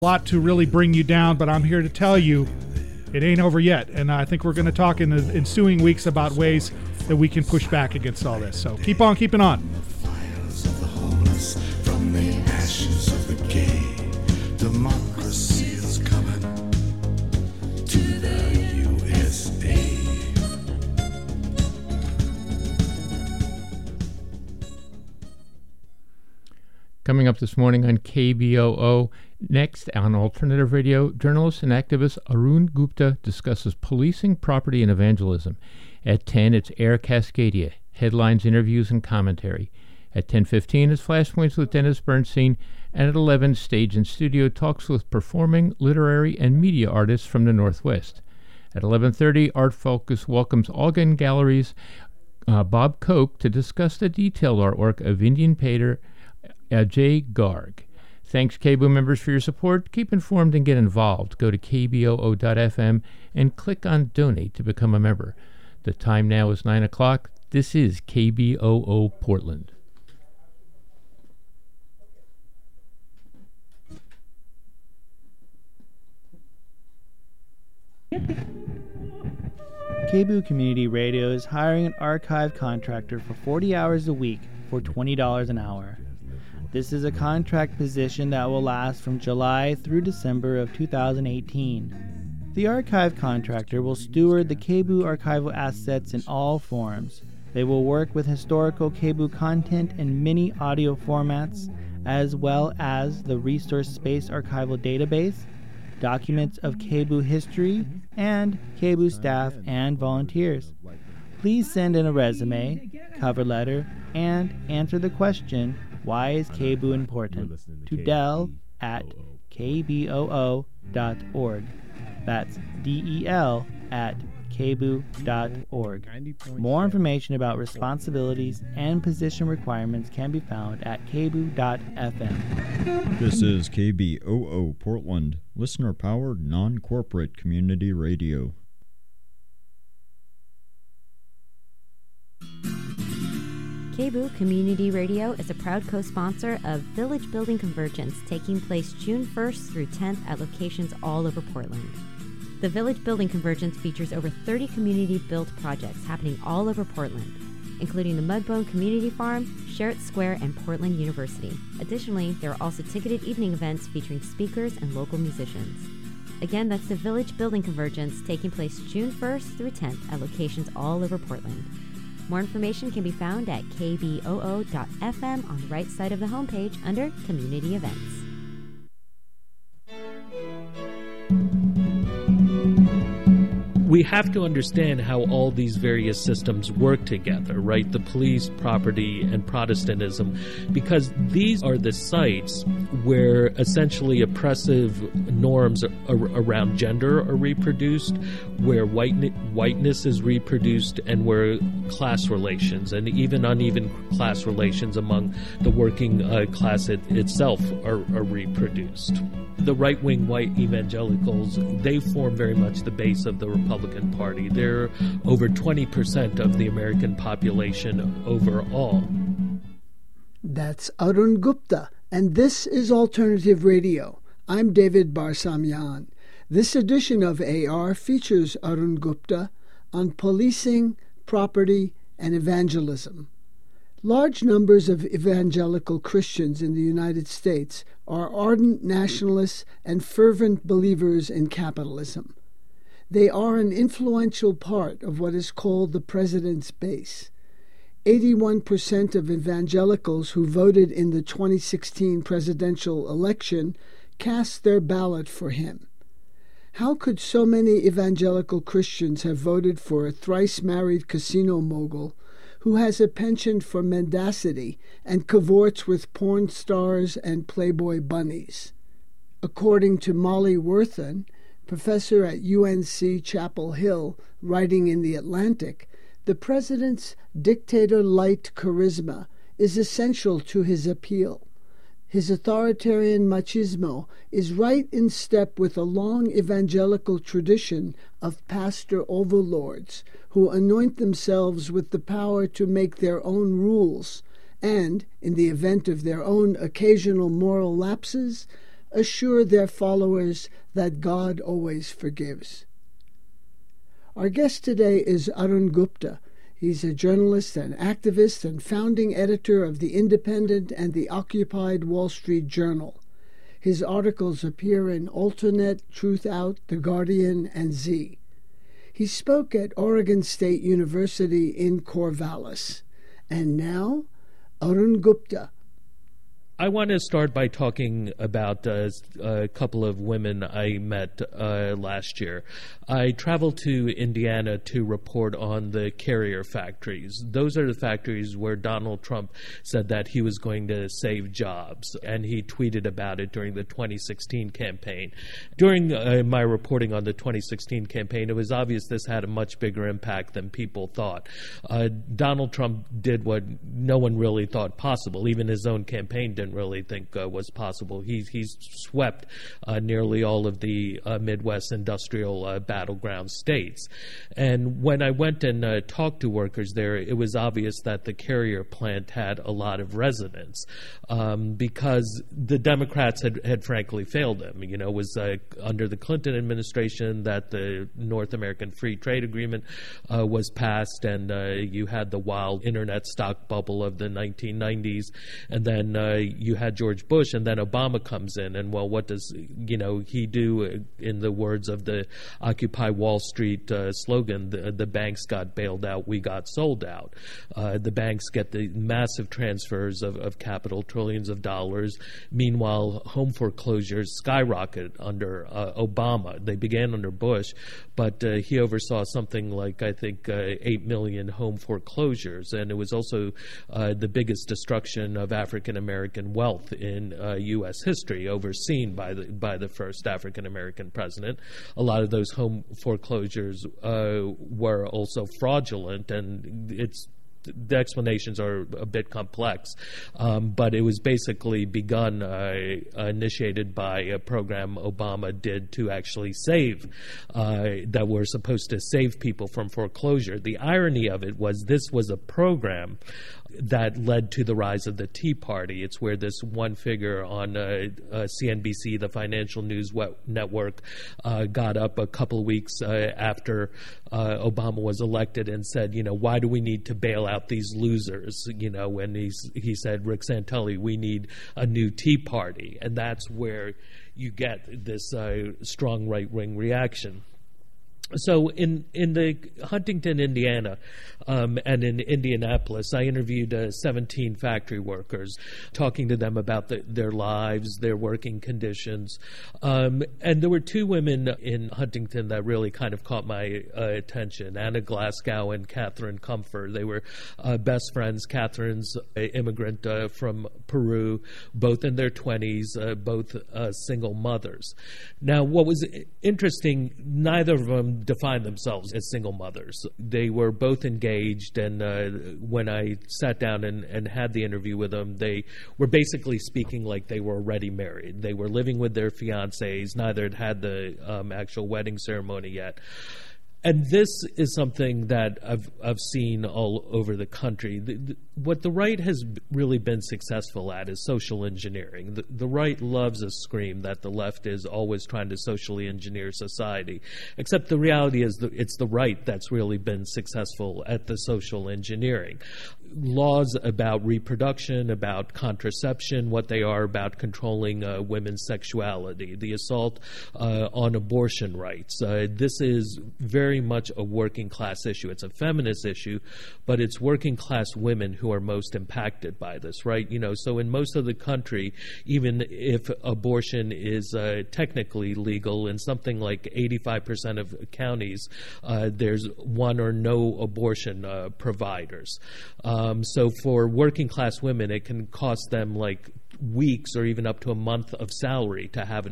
lot to really bring you down, but I'm here to tell you it ain't over yet. And I think we're going to talk in the ensuing weeks about ways that we can push back against all this. So keep on keeping on. Fires of the homeless from the ashes of the gay. Democracy is coming to the USA. Coming up this morning on KBOO, next on Alternative Radio, journalist and activist Arun Gupta discusses policing, property, and evangelism. At 10, it's Air Cascadia, headlines, interviews, and commentary. At 10:15 is Flashpoints with Dennis Bernstein, and at 11, Stage and Studio talks with performing, literary, and media artists from the Northwest. At 11:30, Art Focus welcomes Ogden Gallery's Bob Koch to discuss the detailed artwork of Indian painter Ajay Garg. Thanks, KBOO members, for your support. Keep informed and get involved. Go to kboo.fm and click on Donate to become a member. The time now is 9 o'clock. This is KBOO Portland. KBOO Community Radio is hiring an archive contractor for 40 hours a week for $20 an hour. This is a contract position that will last from July through December of 2018. The archive contractor will steward the KBOO archival assets in all forms. They will work with historical KBOO content in many audio formats, as well as the Resource Space Archival Database, documents of KBOO history, and KBOO staff and volunteers. Please send in a resume, cover letter, and answer the question, why is KBOO important? To Del at kboo.org. That's DEL at kboo.org. More information about responsibilities and position requirements can be found at kboo.fm. This is KBOO Portland, listener-powered, non-corporate community radio. KBOO Community Radio is a proud co-sponsor of Village Building Convergence, taking place June 1st through 10th at locations all over Portland. The Village Building Convergence features over 30 community-built projects happening all over Portland, including the Mudbone Community Farm, Sherritt Square, and Portland University. Additionally, there are also ticketed evening events featuring speakers and local musicians. Again, that's the Village Building Convergence, taking place June 1st through 10th at locations all over Portland. More information can be found at kboo.fm on the right side of the homepage under Community Events. We have to understand how all these various systems work together, right? The police, property, and Protestantism, because these are the sites where essentially oppressive norms around gender are reproduced, where whiteness is reproduced, and where class relations and even uneven class relations among the working class itself are reproduced. The right-wing white evangelicals, they form very much the base of the Republican Party. They're over 20% of the American population overall. That's Arun Gupta, and this is Alternative Radio. I'm David Barsamian. This edition of AR features Arun Gupta on policing, property, and evangelism. Large numbers of evangelical Christians in the United States are ardent nationalists and fervent believers in capitalism. They are an influential part of what is called the president's base. 81% of evangelicals who voted in the 2016 presidential election cast their ballot for him. How could so many evangelical Christians have voted for a thrice-married casino mogul who has a penchant for mendacity and cavorts with porn stars and Playboy bunnies? According to Molly Worthen, professor at UNC Chapel Hill, writing in The Atlantic, the president's dictator-light charisma is essential to his appeal. His authoritarian machismo is right in step with a long evangelical tradition of pastor overlords who anoint themselves with the power to make their own rules and, in the event of their own occasional moral lapses, assure their followers that God always forgives. Our guest today is Arun Gupta. He's a journalist and activist and founding editor of The Independent and the occupied Wall Street Journal. His articles appear in Alternet, Truth Out, The Guardian, and Z. He spoke at Oregon State University in Corvallis. And now, Arun Gupta. I want to start by talking about a couple of women I met last year. I traveled to Indiana to report on the carrier factories. Those are the factories where Donald Trump said that he was going to save jobs, and he tweeted about it during the 2016 campaign. During my reporting on the 2016 campaign, it was obvious this had a much bigger impact than people thought. Donald Trump did what no one really thought possible. Even his own campaign didn't really think was possible. He's swept nearly all of the Midwest industrial battleground states. And when I went and talked to workers there, it was obvious that the carrier plant had a lot of resonance because the Democrats had frankly failed them. You know, it was under the Clinton administration that the North American Free Trade Agreement was passed, and you had the wild internet stock bubble of the 1990s, and then you had George Bush, and then Obama comes in, and well, what does he do? In the words of the Occupy Wall Street slogan, the banks got bailed out, we got sold out. The banks get the massive transfers of capital, trillions of dollars. Meanwhile, home foreclosures skyrocket under Obama. They began under Bush, but he oversaw something like, I think, 8 million home foreclosures, and it was also the biggest destruction of African American wealth in U.S. history, overseen by the first African American president. A lot of those home foreclosures were also fraudulent, and the explanations are a bit complex, but it was basically begun, initiated by a program Obama did to actually save, that were supposed to save people from foreclosure. The irony of it was this was a program that led to the rise of the Tea Party. It's where this one figure on CNBC, the financial news network, got up a couple of weeks after Obama was elected and said, why do we need to bail out these losers? When he said, Rick Santelli, we need a new Tea Party. And that's where you get this strong right-wing reaction. So in the Huntington, Indiana, and in Indianapolis, I interviewed 17 factory workers, talking to them about their lives, their working conditions. And there were two women in Huntington that really kind of caught my attention, Anna Glasgow and Catherine Comfort. They were best friends. Catherine's an immigrant from Peru, both in their 20s, both single mothers. Now, what was interesting, neither of them defined themselves as single mothers. They were both engaged, and when I sat down and had the interview with them, they were basically speaking like they were already married. They were living with their fiancés. Neither had had the actual wedding ceremony yet. And this is something that I've seen all over the country. What the right has really been successful at is social engineering. The right loves a scream that the left is always trying to socially engineer society. Except the reality is that it's the right that's really been successful at the social engineering. Laws about reproduction, about contraception, what they are about controlling women's sexuality, the assault on abortion rights. This is very much a working class issue. It's a feminist issue, but it's working class women who are most impacted by this, right? So in most of the country, even if abortion is technically legal, in something like 85% of counties, there's one or no abortion providers. So for working class women, it can cost them like weeks or even up to a month of salary to have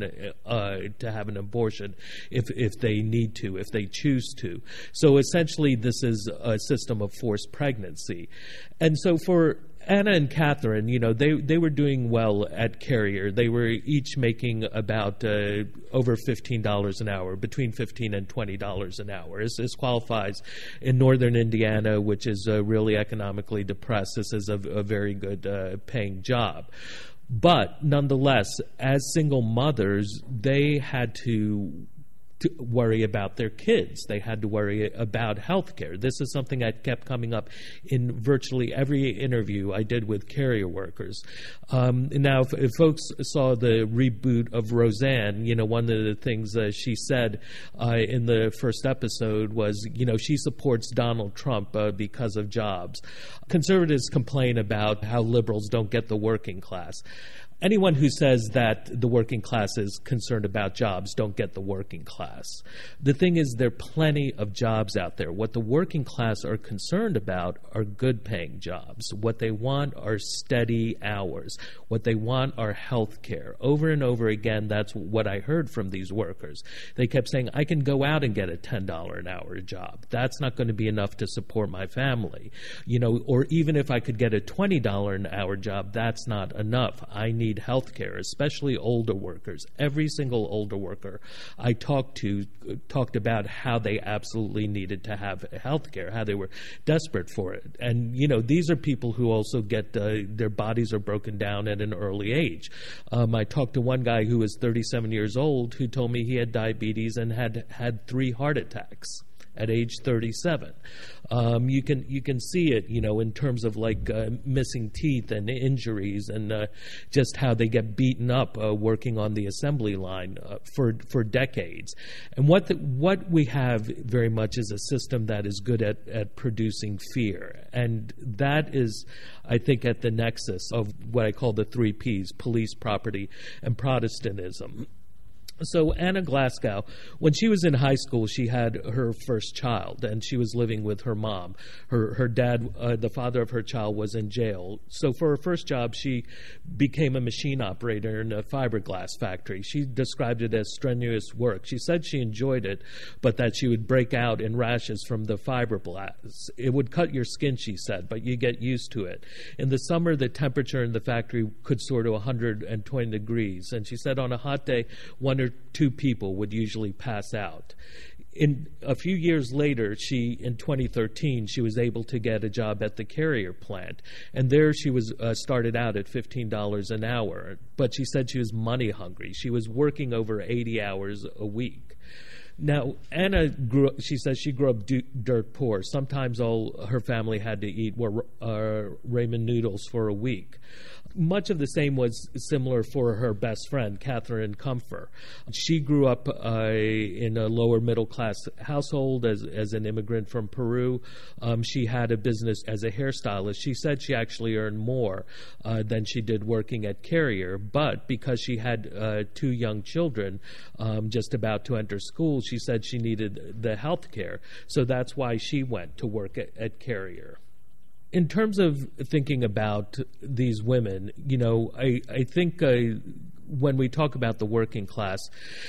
an abortion if they need to, if they choose to. So essentially, this is a system of forced pregnancy. And so for Anna and Catherine, they were doing well at Carrier. They were each making about over $15 an hour, between $15 and $20 an hour. This qualifies in northern Indiana, which is really economically depressed. This is a very good paying job. But nonetheless, as single mothers, they had to worry about their kids. They had to worry about health care. This is something that kept coming up in virtually every interview I did with carrier workers. Now, if folks saw the reboot of Roseanne, one of the things she said in the first episode was, she supports Donald Trump because of jobs. Conservatives complain about how liberals don't get the working class. Anyone who says that the working class is concerned about jobs don't get the working class. The thing is, there are plenty of jobs out there. What the working class are concerned about are good-paying jobs. What they want are steady hours. What they want are health care. Over and over again, that's what I heard from these workers. They kept saying, I can go out and get a $10 an hour job. That's not going to be enough to support my family. Or even if I could get a $20 an hour job, that's not enough. I need health care, especially older workers. Every single older worker I talked about how they absolutely needed to have health care, how they were desperate for it. And, these are people who also get their bodies are broken down at an early age. I talked to one guy who was 37 years old who told me he had diabetes and had 3 heart attacks at age 37. You can see it, in terms of missing teeth and injuries and just how they get beaten up working on the assembly line for decades. And what we have very much is a system that is good at producing fear. And that is, I think, at the nexus of what I call the 3 Ps: police, property, and Protestantism. So Anna Glasgow, when she was in high school, she had her first child, and she was living with her mom. Her dad, the father of her child, was in jail. So for her first job, she became a machine operator in a fiberglass factory. She described it as strenuous work. She said she enjoyed it, but that she would break out in rashes from the fiberglass. It would cut your skin, she said, but you get used to it. In the summer, the temperature in the factory could soar to 120 degrees, and she said on a hot day, 1 or 2 people would usually pass out. In a few years later, in 2013, she was able to get a job at the Carrier plant, and there she was started out at $15 an hour. But she said she was money hungry. She was working over 80 hours a week. Now, Anna she says she grew up dirt poor. Sometimes all her family had to eat were ramen noodles for a week. Much of the same was similar for her best friend, Catherine Comfer. She grew up in a lower middle class household as an immigrant from Peru. She had a business as a hairstylist. She said she actually earned more than she did working at Carrier, but because she had 2 young children just about to enter school, she said she needed the health care. So that's why she went to work at Carrier. In terms of thinking about these women, I think when we talk about the working class,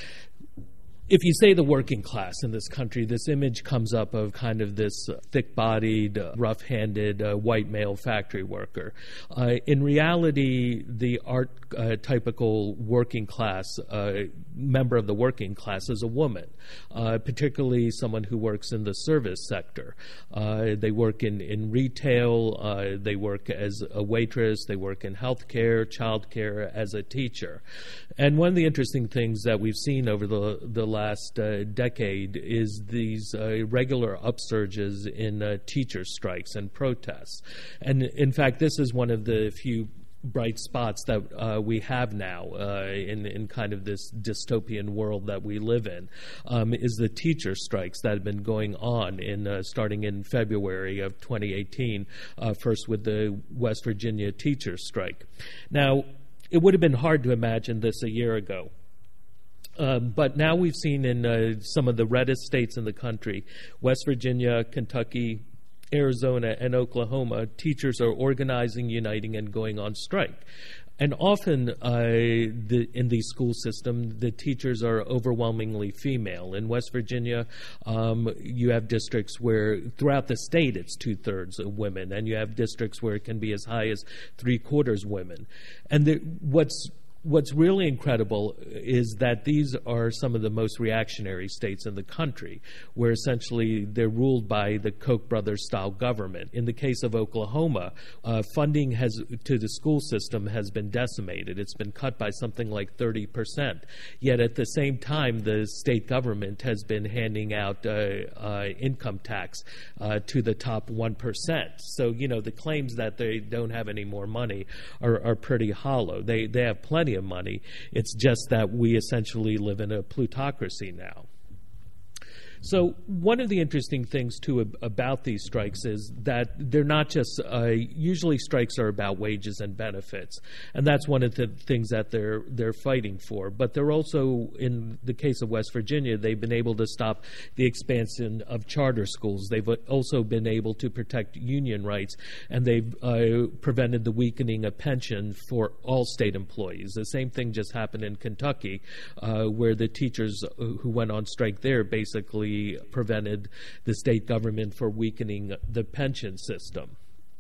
if you say the working class in this country, this image comes up of kind of this thick-bodied, rough-handed white male factory worker. In reality, the archetypical working class member of the working class is a woman, particularly someone who works in the service sector. They work in retail, they work as a waitress, they work in healthcare, childcare, as a teacher. And one of the interesting things that we've seen over the last decade is these regular upsurges in teacher strikes and protests. And in fact, this is one of the few bright spots that we have now in kind of this dystopian world that we live in, is the teacher strikes that have been going on starting in February of 2018, first with the West Virginia teacher strike. Now, it would have been hard to imagine this a year ago. But now we've seen in some of the reddest states in the country, West Virginia, Kentucky, Arizona, and Oklahoma, teachers are organizing, uniting, and going on strike. And often in the school system, the teachers are overwhelmingly female. In West Virginia, you have districts where throughout the state it's 2/3 of women, and you have districts where it can be as high as 3/4 women. And what's what's really incredible is that these are some of the most reactionary states in the country, where essentially they're ruled by the Koch brothers style government. In the case of Oklahoma, funding to the school system has been decimated. It's been cut by something like 30%. Yet at the same time, the state government has been handing out income tax to the top 1%. So, the claims that they don't have any more money are pretty hollow. They have plenty of money. It's just that we essentially live in a plutocracy now. So one of the interesting things, too, about these strikes is that they're not just usually strikes are about wages and benefits, and that's one of the things that they're fighting for. But they're also, in the case of West Virginia, they've been able to stop the expansion of charter schools. They've also been able to protect union rights, and they've prevented the weakening of pension for all state employees. The same thing just happened in Kentucky, where the teachers who went on strike there basically prevented the state government from weakening the pension system.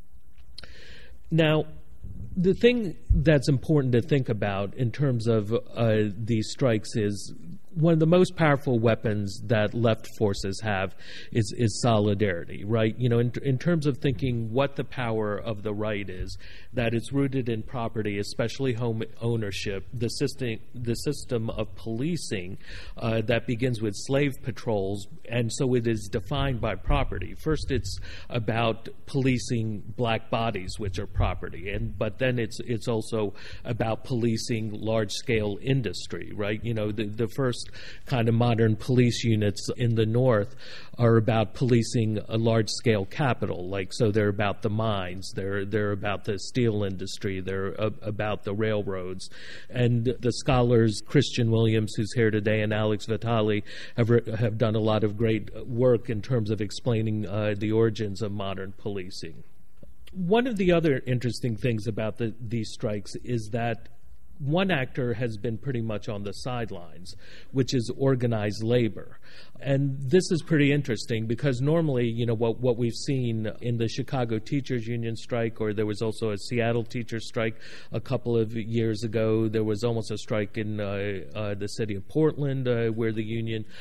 Now, the thing that's important to think about in terms of these strikes is one of the most powerful weapons that left forces have is solidarity, right? In terms of thinking what the power of the right is, that it's rooted in property, especially home ownership, the system of policing that begins with slave patrols, and so it is defined by property. First, it's about policing black bodies, which are property, but then it's also about policing large-scale industry, right? The first kind of modern police units in the North are about policing a large-scale capital. So they're about the mines, they're about the steel industry, they're about the railroads. And the scholars Christian Williams, who's here today, and Alex Vitale have done a lot of great work in terms of explaining the origins of modern policing. One of the other interesting things about these strikes is that one actor has been pretty much on the sidelines, which is organized labor. And this is pretty interesting because normally, what we've seen in the Chicago Teachers Union strike, or there was also a Seattle teachers strike a couple of years ago. There was almost a strike in the city of Portland where the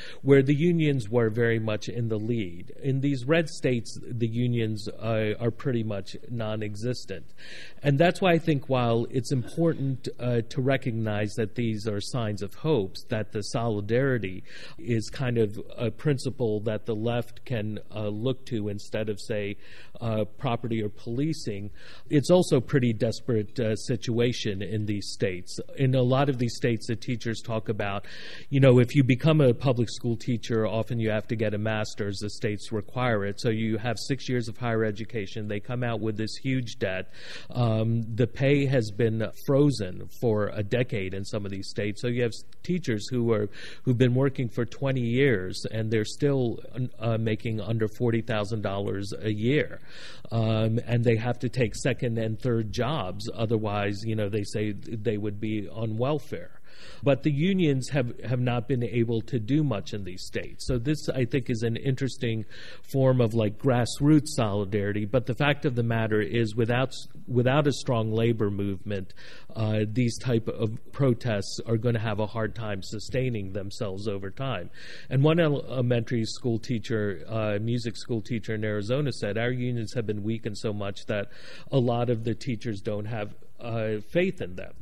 unions were very much in the lead. In these red states, the unions are pretty much non-existent. And that's why I think while it's important to recognize that these are signs of hopes, that the solidarity is kind of a principle that the left can look to instead of, say, property or policing, it's also a pretty desperate situation in these states. In a lot of these states, the teachers talk about, if you become a public school teacher, often you have to get a master's. The states require it. So you have 6 years of higher education. They come out with this huge debt. The pay has been frozen for a decade in some of these states. So you have teachers who've been working for 20 years and they're still making under $40,000 a year, and they have to take second and third jobs. Otherwise, they say they would be on welfare. But the unions have not been able to do much in these states. So this, I think, is an interesting form of grassroots solidarity. But the fact of the matter is, without a strong labor movement, these type of protests are going to have a hard time sustaining themselves over time. And one elementary school teacher, music school teacher in Arizona said, our unions have been weakened so much that a lot of the teachers don't have faith in them.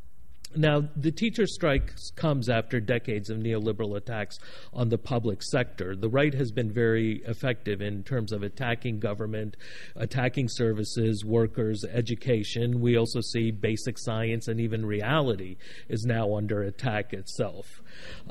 Now, the teacher strike comes after decades of neoliberal attacks on the public sector. The right has been very effective in terms of attacking government, attacking services, workers, education. We also see basic science and even reality is now under attack itself.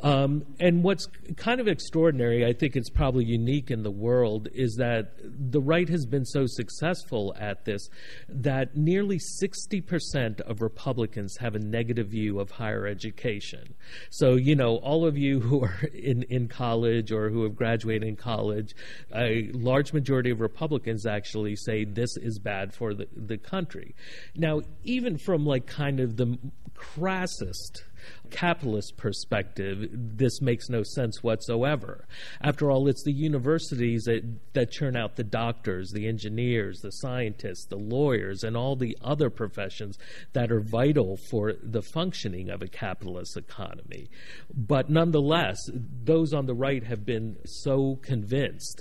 And what's kind of extraordinary, I think it's probably unique in the world, is that the right has been so successful at this that nearly 60% of Republicans have a negative view of higher education. So, all of you who are in college or who have graduated in college, a large majority of Republicans actually say this is bad for the country. Now, even from kind of the crassest capitalist perspective, this makes no sense whatsoever. After all, it's the universities that churn out the doctors, the engineers, the scientists, the lawyers, and all the other professions that are vital for the functioning of a capitalist economy. But nonetheless, those on the right have been so convinced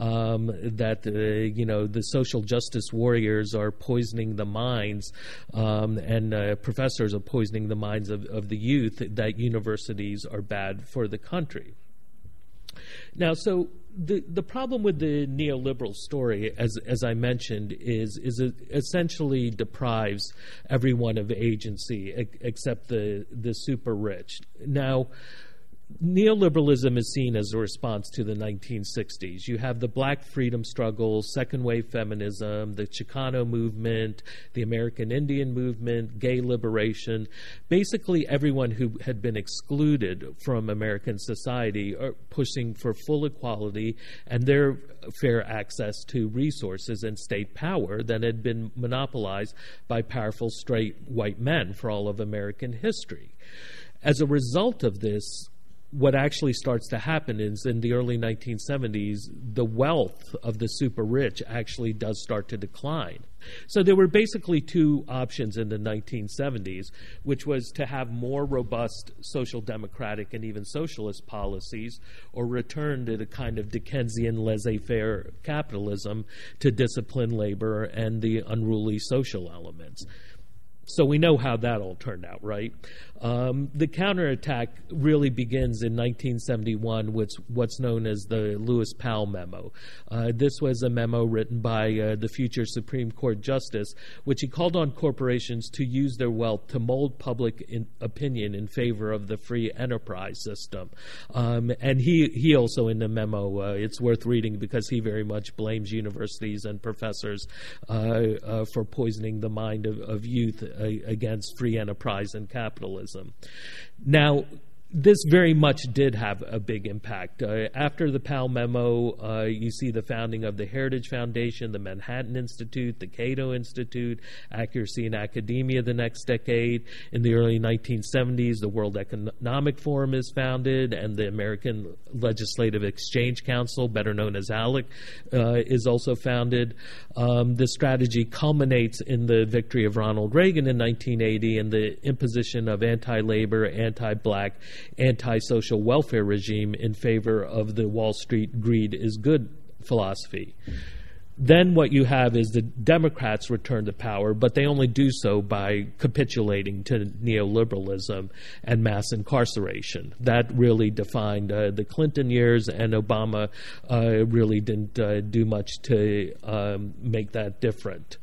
that the social justice warriors are poisoning the minds and professors are poisoning the minds of the youth, that universities are bad for the country. Now, so the problem with the neoliberal story, as I mentioned, is it essentially deprives everyone of agency except the super rich. Now, neoliberalism is seen as a response to the 1960s. You have the black freedom struggle, second wave feminism, the Chicano movement, the American Indian movement, gay liberation. Basically, everyone who had been excluded from American society are pushing for full equality and their fair access to resources and state power that had been monopolized by powerful straight white men for all of American history. As a result of this, what actually starts to happen is in the early 1970s, the wealth of the super rich actually does start to decline. So there were basically two options in the 1970s, which was to have more robust social democratic and even socialist policies, or return to the kind of Dickensian laissez-faire capitalism to discipline labor and the unruly social elements. So we know how that all turned out, right? The counterattack really begins in 1971 with what's known as the Lewis Powell Memo. This was a memo written by the future Supreme Court Justice, which he called on corporations to use their wealth to mold public opinion in favor of the free enterprise system. And he also, in the memo, it's worth reading because he very much blames universities and professors for poisoning the mind of youth against free enterprise and capitalism. Now, this very much did have a big impact. After the Powell Memo, you see the founding of the Heritage Foundation, the Manhattan Institute, the Cato Institute, Accuracy in Academia the next decade. In the early 1970s, the World Economic Forum is founded, and the American Legislative Exchange Council, better known as ALEC, is also founded. This strategy culminates in the victory of Ronald Reagan in 1980 and the imposition of anti-labor, anti-black, anti-social welfare regime in favor of the Wall Street greed is good philosophy. Then what you have is the Democrats return to power, but they only do so by capitulating to neoliberalism and mass incarceration. That really defined the Clinton years, and Obama really didn't do much to make that different.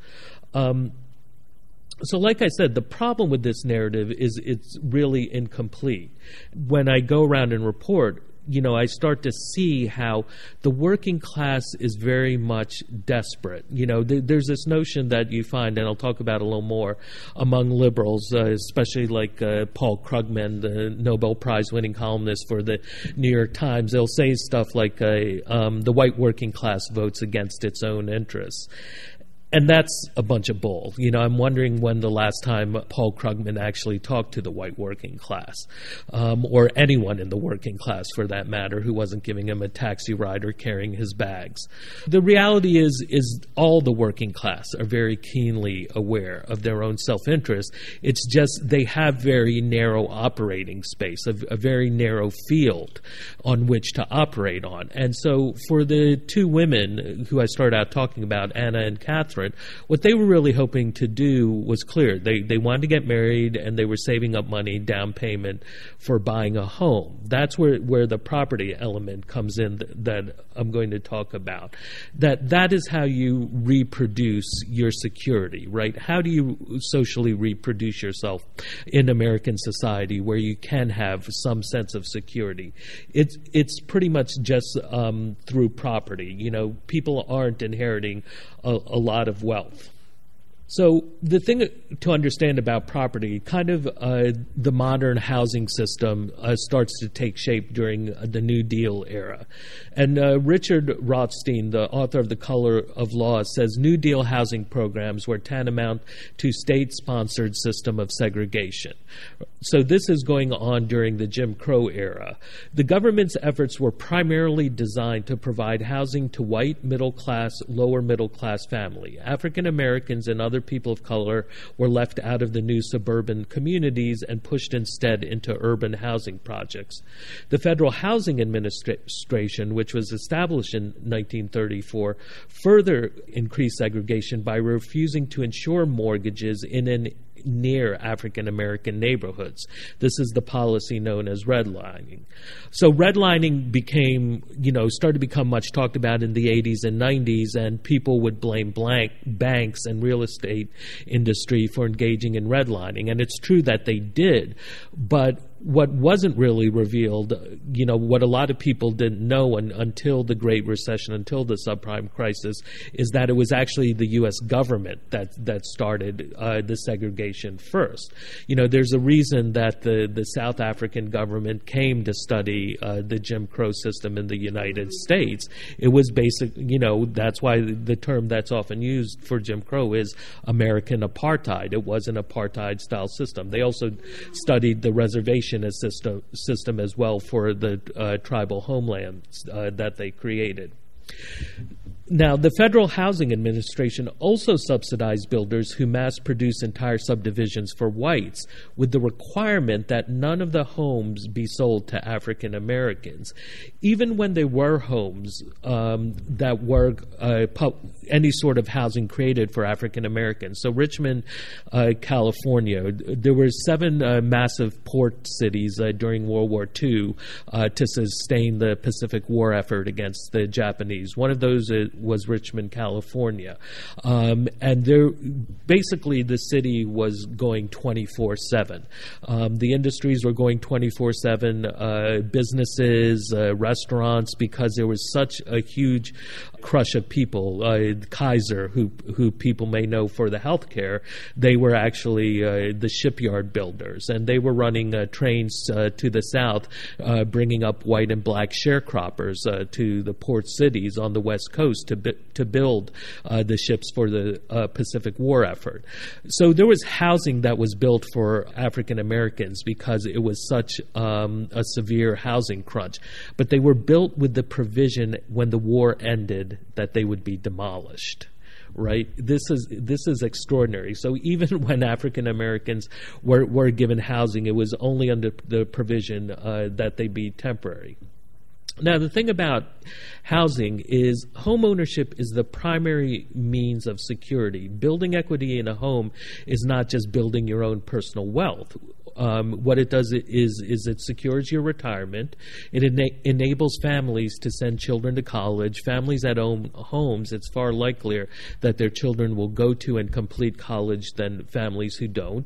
So like I said, the problem with this narrative is it's really incomplete. When I go around and report, I start to see how the working class is very much desperate. There's this notion that you find, and I'll talk about a little more, among liberals, especially like Paul Krugman, the Nobel Prize-winning columnist for the New York Times. They'll say stuff like the white working class votes against its own interests. And that's a bunch of bull. I'm wondering when the last time Paul Krugman actually talked to the white working class, or anyone in the working class for that matter, who wasn't giving him a taxi ride or carrying his bags. The reality is all the working class are very keenly aware of their own self-interest. It's just they have very narrow operating space, a very narrow field on which to operate on. And so for the two women who I started out talking about, Anna and Catherine, what they were really hoping to do was clear. They wanted to get married, and they were saving up money, down payment, for buying a home. That's where the property element comes in that I'm going to talk about. That is how you reproduce your security, right? How do you socially reproduce yourself in American society where you can have some sense of security? It's pretty much just through property. People aren't inheriting a lot of wealth. So the thing to understand about property, kind of the modern housing system starts to take shape during the New Deal era. And Richard Rothstein, the author of The Color of Law, says New Deal housing programs were tantamount to state-sponsored system of segregation. So this is going on during the Jim Crow era. The government's efforts were primarily designed to provide housing to white, middle-class, lower middle-class family. African Americans and other people of color were left out of the new suburban communities and pushed instead into urban housing projects. The Federal Housing Administration, which was established in 1934, further increased segregation by refusing to insure mortgages in and near African American neighborhoods. This is the policy known as redlining. So redlining started to become much talked about in the 80s and 90s, and people would blame banks and real estate industry for engaging in redlining. And it's true that they did, but what wasn't really revealed, what a lot of people didn't know until the Great Recession, until the subprime crisis, is that it was actually the U.S. government that started the segregation first. There's a reason that the South African government came to study the Jim Crow system in the United States. It was that's why the term that's often used for Jim Crow is American apartheid. It was an apartheid-style system. They also studied the reservation system as well for the tribal homelands that they created. Now, the Federal Housing Administration also subsidized builders who mass-produce entire subdivisions for whites with the requirement that none of the homes be sold to African Americans, even when they were homes that were any sort of housing created for African Americans. So Richmond, California, there were 7 massive port cities during World War II to sustain the Pacific War effort against the Japanese. One of those was Richmond, California. And basically the city was going 24/7. The industries were going 24/7, businesses, restaurants, because there was such a huge crush of people. Kaiser, who people may know for the healthcare, they were actually the shipyard builders, and they were running trains to the south, bringing up white and black sharecroppers to the port cities on the west coast to build the ships for the Pacific War effort. So there was housing that was built for African Americans because it was such a severe housing crunch. But they were built with the provision when the war ended that they would be demolished. Right? This is extraordinary. So even when African Americans were given housing, it was only under the provision that they be temporary. Now, the thing about housing is home ownership is the primary means of security. Building equity in a home is not just building your own personal wealth. What it does is it secures your retirement. It enables families to send children to college. Families that own homes, it's far likelier that their children will go to and complete college than families who don't.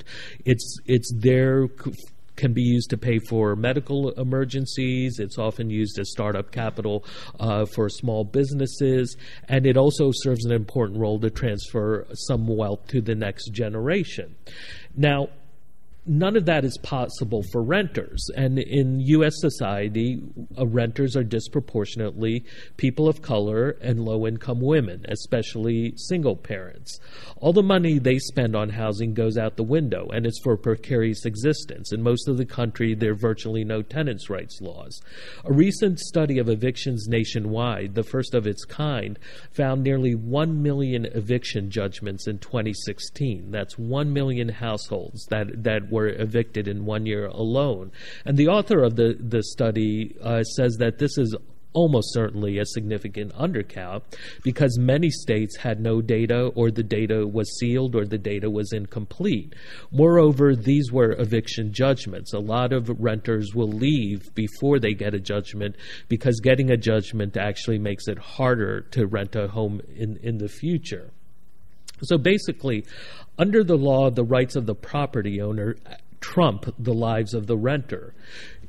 Can be used to pay for medical emergencies. It's often used as startup capital for small businesses, and it also serves an important role to transfer some wealth to the next generation. Now, none of that is possible for renters. And in U.S. society, renters are disproportionately people of color and low-income women, especially single parents. All the money they spend on housing goes out the window, and it's for precarious existence. In most of the country, there are virtually no tenants' rights laws. A recent study of evictions nationwide, the first of its kind, found nearly 1 million eviction judgments in 2016. That's 1 million households that were evicted in 1 year alone. And the author of the study says that this is almost certainly a significant undercount because many states had no data, or the data was sealed, or the data was incomplete. Moreover, these were eviction judgments. A lot of renters will leave before they get a judgment because getting a judgment actually makes it harder to rent a home in the future. So basically, under the law, the rights of the property owner trump the lives of the renter.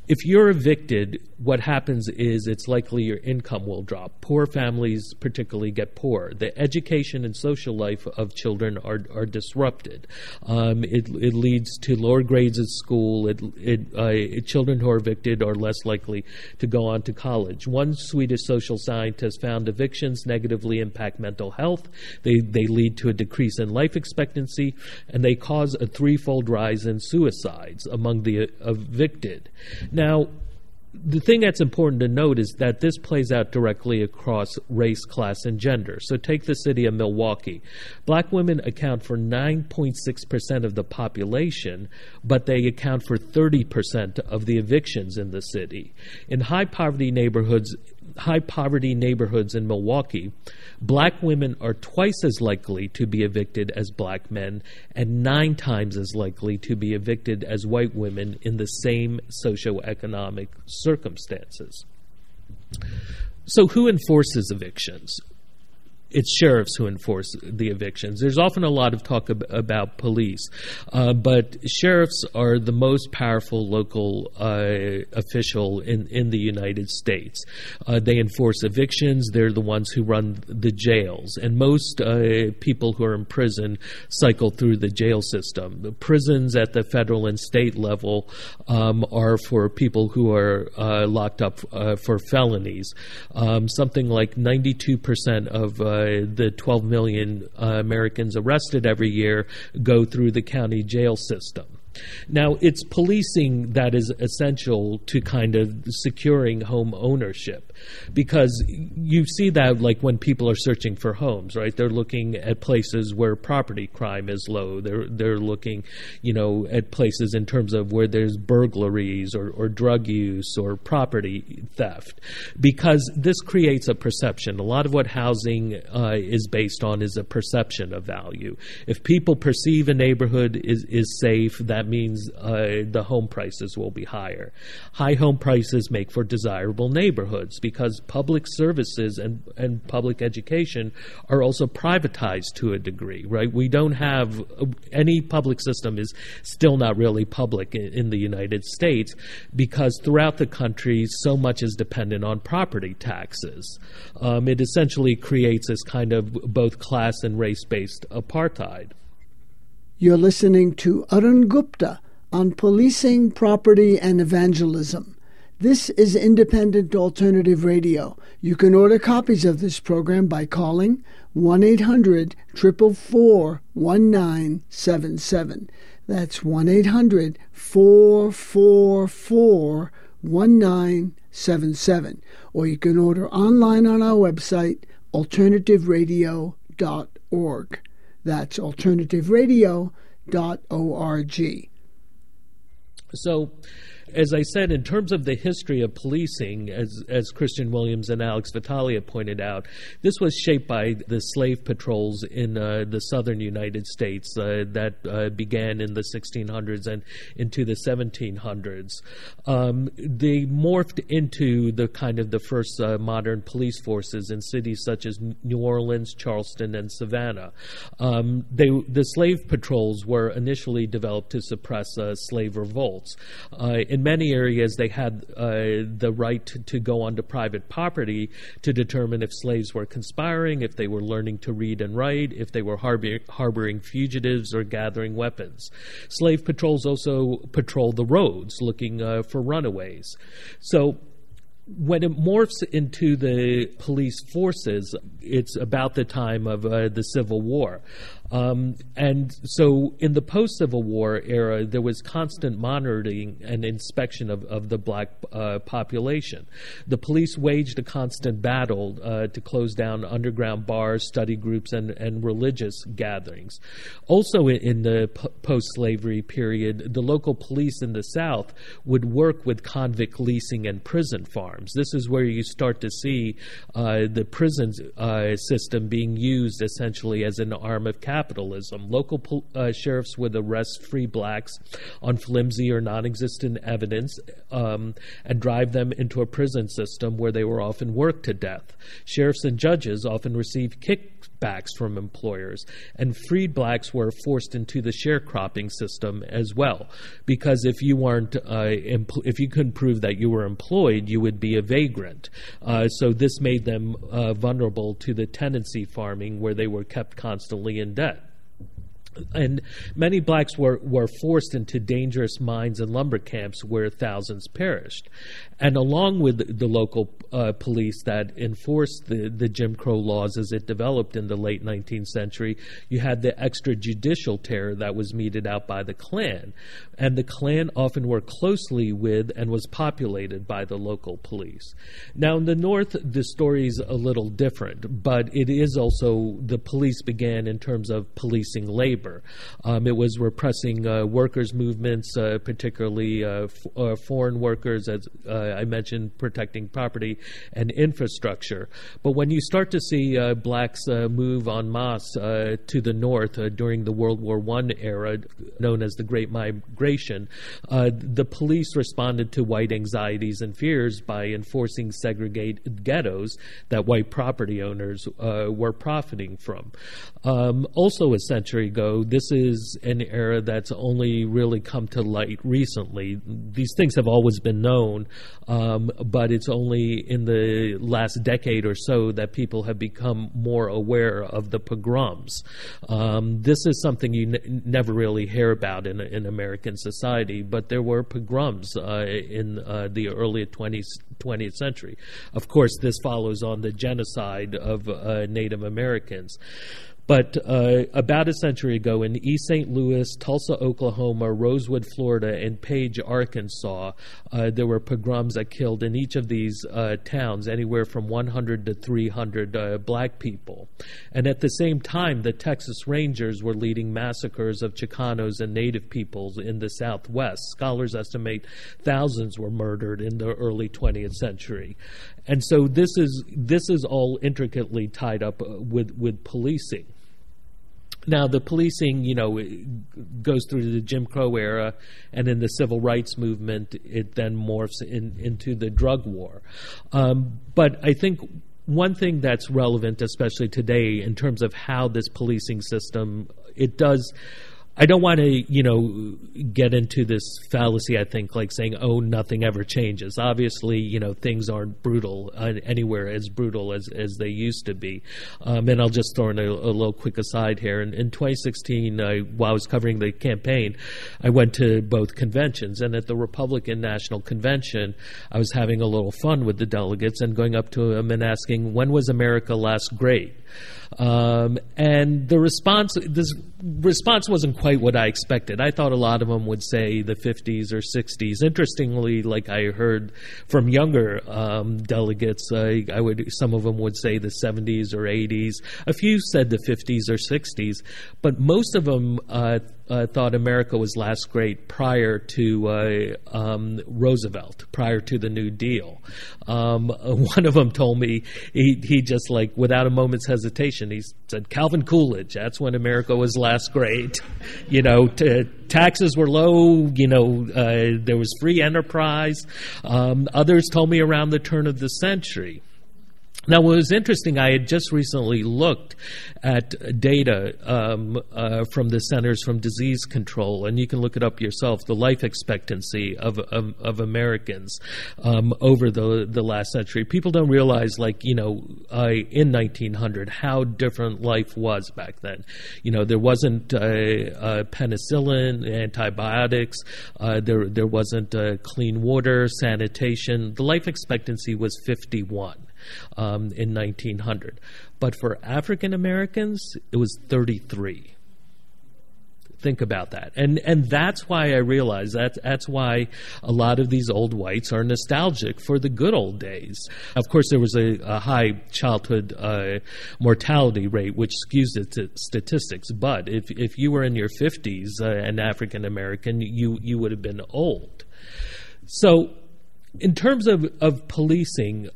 if you're evicted, what happens is it's likely your income will drop. Poor families particularly get poor. The education and social life of children are disrupted. It leads to lower grades at school. Children who are evicted are less likely to go on to college. One Swedish social scientist found evictions negatively impact mental health. They lead to a decrease in life expectancy, and they cause a threefold rise in suicides among the evicted. Now, the thing that's important to note is that this plays out directly across race, class, and gender. So take the city of Milwaukee. Black women account for 9.6% of the population, but they account for 30% of the evictions in the city. In high poverty neighborhoods in Milwaukee, black women are twice as likely to be evicted as black men and 9 times as likely to be evicted as white women in the same socioeconomic circumstances. So who enforces evictions? It's sheriffs who enforce the evictions. There's often a lot of talk about police, but sheriffs are the most powerful local official in the United States. They enforce evictions. They're the ones who run the jails. And most people who are in prison cycle through the jail system. The prisons at the federal and state level are for people who are locked up for felonies. Something like 92% of the 12 million Americans arrested every year go through the county jail system. Now, it's policing that is essential to kind of securing home ownership, because you see that like when people are searching for homes, right? They're looking at places where property crime is low. They're looking, at places in terms of where there's burglaries or drug use or property theft, because this creates a perception. A lot of what housing is based on is a perception of value. If people perceive a neighborhood is safe, that means the home prices will be higher. High home prices make for desirable neighborhoods because public services and public education are also privatized to a degree, right? We don't have any public system is still not really public in the United States because throughout the country so much is dependent on property taxes. It essentially creates this kind of both class and race-based apartheid. You're listening to Arun Gupta on policing, property, and evangelism. This is Independent Alternative Radio. You can order copies of this program by calling 1-800-444-1977. That's 1-800-444-1977. Or you can order online on our website, alternativeradio.org. That's alternativeradio.org. So, as I said, in terms of the history of policing, as Christian Williams and Alex Vitalia pointed out, this was shaped by the slave patrols in the southern United States that began in the 1600s and into the 1700s. They morphed into the kind of the first modern police forces in cities such as New Orleans, Charleston, and Savannah. The slave patrols were initially developed to suppress slave revolts. In many areas, they had the right to go onto private property to determine if slaves were conspiring, if they were learning to read and write, if they were harboring fugitives or gathering weapons. Slave patrols also patrol the roads looking for runaways. So when it morphs into the police forces, it's about the time of the Civil War. And so in the post-Civil War era, there was constant monitoring and inspection of the black population. The police waged a constant battle to close down underground bars, study groups, and religious gatherings. Also in the post-slavery period, the local police in the South would work with convict leasing and prison farms. This is where you start to see the prison system being used essentially as an arm of capitalism. Local sheriffs would arrest free blacks on flimsy or non-existent evidence and drive them into a prison system where they were often worked to death. Sheriffs and judges often received kickbacks from employers, and freed blacks were forced into the sharecropping system as well, because if you weren't, if you couldn't prove that you were employed, you would be a vagrant. So this made them vulnerable to the tenancy farming, where they were kept constantly in debt. And many blacks were forced into dangerous mines and lumber camps where thousands perished. And along with the local police that enforced the Jim Crow laws as it developed in the late 19th century, you had the extrajudicial terror that was meted out by the Klan. And the Klan often worked closely with and was populated by the local police. Now, in the North, the story's a little different, but it is also, the police began in terms of policing labor. It was repressing workers' movements, particularly foreign workers, as I mentioned, protecting property and infrastructure. But when you start to see blacks move en masse to the North during the World War I era, known as the Great Migration, the police responded to white anxieties and fears by enforcing segregated ghettos that white property owners were profiting from. Also a century ago, this is an era that's only really come to light recently. These things have always been known, but it's only in the last decade or so that people have become more aware of the pogroms. This is something you never really hear about in American society, but there were pogroms in the early 20th century. Of course, this follows on the genocide of Native Americans. But about a century ago in East St. Louis, Tulsa, Oklahoma, Rosewood, Florida, and Page, Arkansas, there were pogroms that killed in each of these towns anywhere from 100 to 300 black people. And at the same time, the Texas Rangers were leading massacres of Chicanos and Native peoples in the Southwest. Scholars estimate thousands were murdered in the early 20th century. And so this is all intricately tied up with policing. Now, the policing, goes through the Jim Crow era, and in the civil rights movement, it then morphs into the drug war. But I think one thing that's relevant, especially today, in terms of how this policing system, I don't want to, get into this fallacy, I think, like saying, oh, nothing ever changes. Obviously, things aren't brutal anywhere as brutal as they used to be. And I'll just throw in a little quick aside here. In 2016, while I was covering the campaign, I went to both conventions. And at the Republican National Convention, I was having a little fun with the delegates and going up to them and asking, when was America last great? And the response wasn't quite what I expected. I thought a lot of them would say the 50s or 60s. Interestingly, like I heard from younger delegates, some of them would say the 70s or 80s. A few said the 50s or 60s, but most of them thought America was last great prior to Roosevelt, prior to the New Deal. One of them told me, he just like, without a moment's hesitation, he said, Calvin Coolidge, that's when America was last great. Taxes were low, there was free enterprise. Others told me around the turn of the century. Now, what was interesting, I had just recently looked at data from the Centers for Disease Control, and you can look it up yourself, the life expectancy of Americans over the last century. People don't realize, in 1900, how different life was back then. There wasn't penicillin, antibiotics, there wasn't clean water, sanitation. The life expectancy was 51. In 1900. But for African Americans, it was 33. Think about that. And that's why I realize that's why a lot of these old whites are nostalgic for the good old days. Of course, there was a high childhood mortality rate, which skews the statistics. But if you were in your 50s, an African American, you would have been old. So in terms of policing,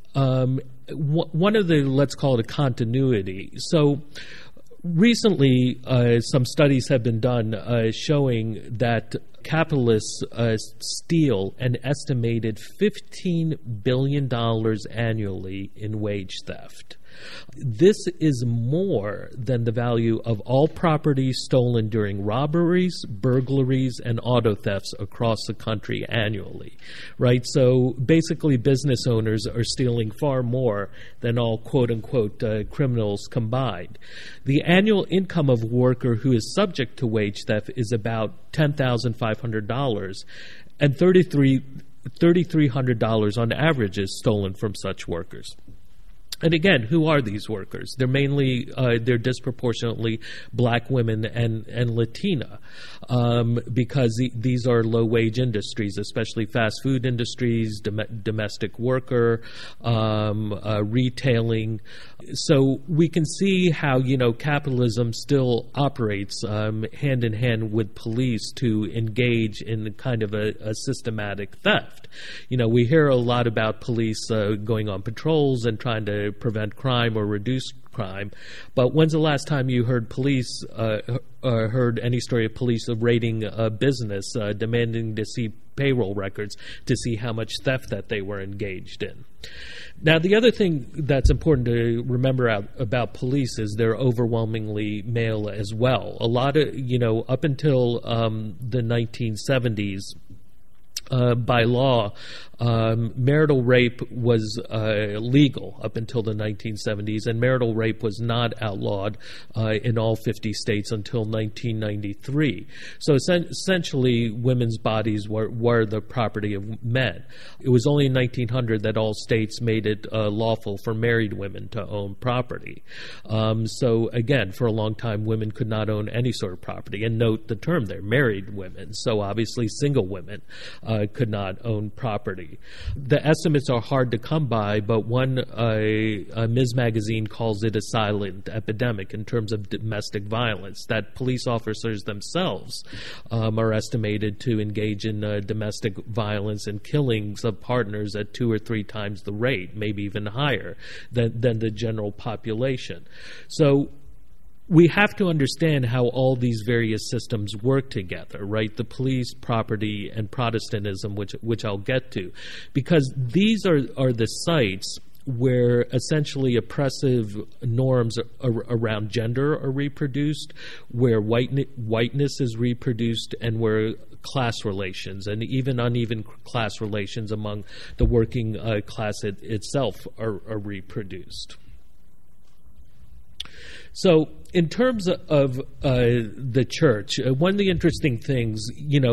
one of the, let's call it a continuity. So recently, some studies have been done showing that capitalists steal an estimated $15 billion annually in wage theft. This is more than the value of all property stolen during robberies, burglaries, and auto thefts across the country annually, right? So basically business owners are stealing far more than all quote-unquote criminals combined. The annual income of a worker who is subject to wage theft is about $10,500, and $3,300 on average is stolen from such workers. And again, who are these workers? They're mainly, they're disproportionately black women and Latina, because these are low-wage industries, especially fast food industries, domestic worker, retailing. So we can see how, capitalism still operates hand in hand with police to engage in kind of a systematic theft. We hear a lot about police going on patrols and trying to prevent crime or reduce crime, but when's the last time you heard police heard any story of police raiding a business, demanding to see payroll records to see how much theft that they were engaged in? Now, the other thing that's important to remember about police is they're overwhelmingly male as well. A lot of, up until the 1970s, by law, marital rape was legal up until the 1970s, and marital rape was not outlawed in all 50 states until 1993. So essentially, women's bodies were the property of men. It was only in 1900 that all states made it lawful for married women to own property. So again, for a long time, women could not own any sort of property. And note the term there, married women. So obviously, single women could not own property. The estimates are hard to come by, but one, Ms. Magazine calls it a silent epidemic in terms of domestic violence, that police officers themselves are estimated to engage in domestic violence and killings of partners at 2 or 3 times the rate, maybe even higher than the general population. So we have to understand how all these various systems work together, right? The police, property, and Protestantism, which I'll get to, because these are the sites where essentially oppressive norms around gender are reproduced, where whiteness is reproduced, and where class relations and even uneven class relations among the working class itself are reproduced. So in terms of the church, one of the interesting things,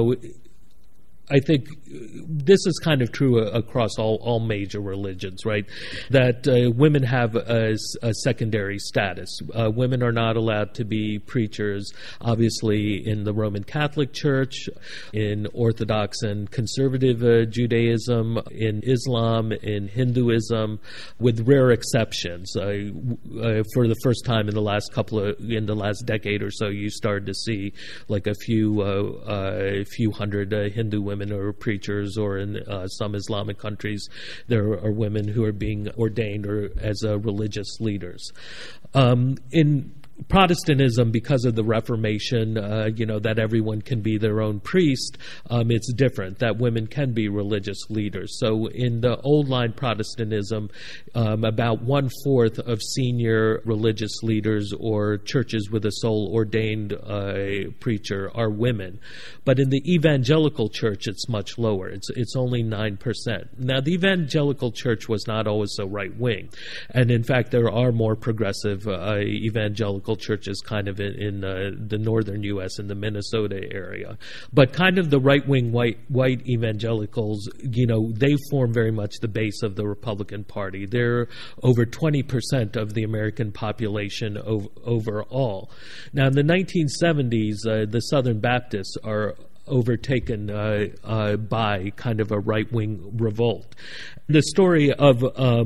I think this is kind of true across all major religions, right? That women have a secondary status. Women are not allowed to be preachers, obviously, in the Roman Catholic Church, in Orthodox and conservative Judaism, in Islam, in Hinduism, with rare exceptions. For the first time in the last decade or so, you started to see like a few hundred Hindu women or preachers, or in some Islamic countries, there are women who are being ordained or as religious leaders. In Protestantism, because of the Reformation, that everyone can be their own priest, it's different, that women can be religious leaders. So in the old line Protestantism, about 1/4 of senior religious leaders or churches with a sole ordained preacher are women. But in the evangelical church, it's much lower. It's only 9%. Now, the evangelical church was not always so right-wing. And in fact, there are more progressive evangelical churches kind of in the northern U.S. in the Minnesota area. But kind of the right-wing white evangelicals, they form very much the base of the Republican Party. They're over 20% of the American population overall. Now, in the 1970s, the Southern Baptists are overtaken by kind of a right-wing revolt. The story of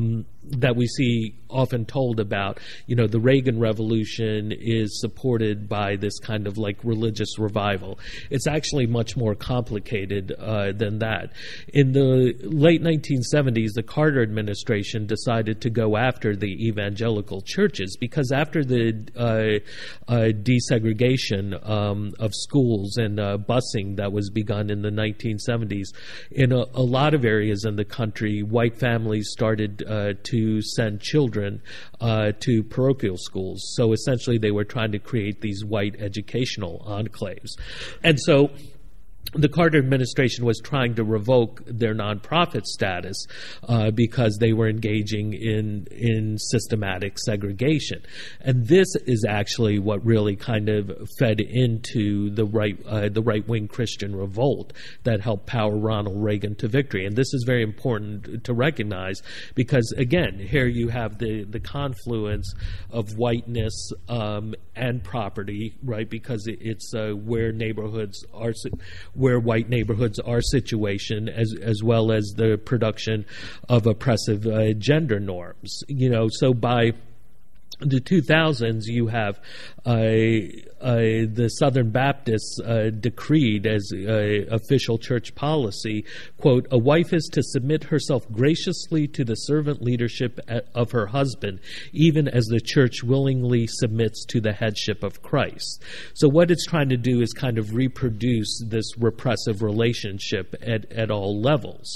that we see often told about, the Reagan Revolution is supported by this kind of like religious revival. It's actually much more complicated than that. In the late 1970s, the Carter administration decided to go after the evangelical churches because after the desegregation of schools and busing that was begun in the 1970s, in a lot of areas in the country, white families started to send children to parochial schools. So essentially they were trying to create these white educational enclaves. And so the Carter administration was trying to revoke their nonprofit status because they were engaging in systematic segregation. And this is actually what really kind of fed into the right-wing Christian revolt that helped power Ronald Reagan to victory. And this is very important to recognize because, again, here you have the confluence of whiteness and property, right? Because it's where white neighborhoods are situated, as well as the production of oppressive gender norms. So by the 2000s, you have the Southern Baptists decreed as official church policy, quote, "A wife is to submit herself graciously to the servant leadership of her husband, even as the church willingly submits to the headship of Christ." So what it's trying to do is kind of reproduce this repressive relationship at all levels.